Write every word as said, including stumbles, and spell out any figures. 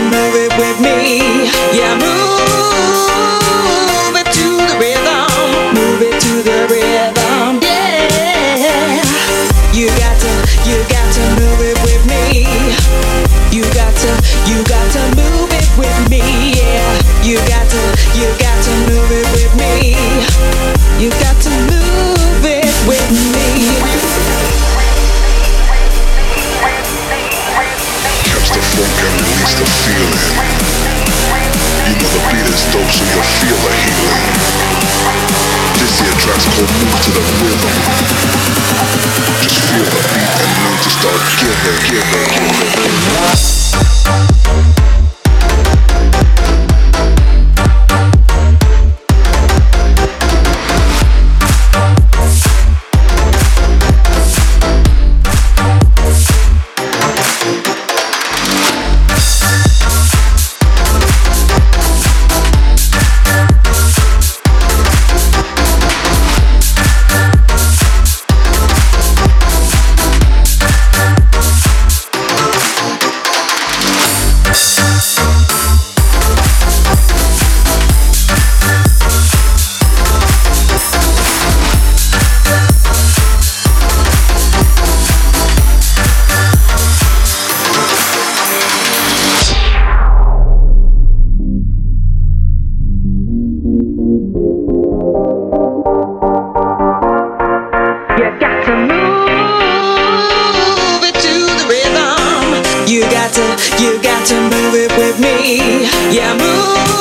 move it with me. Yeah, move it to the rhythm. Move it to the rhythm. Yeah. You got to, you got to move it with me. You got to, you got to move it with me. Yeah. You got to, you got to move it with me. You got to move it with me. Catch the funk and release the feeling. You know the beat is dope, so you'll feel the healing. This here track's called Move to the Rhythm. Just feel the beat and learn to start giving, giving, giving. You got to move it to the rhythm. You got to, you got to move it with me. Yeah, move.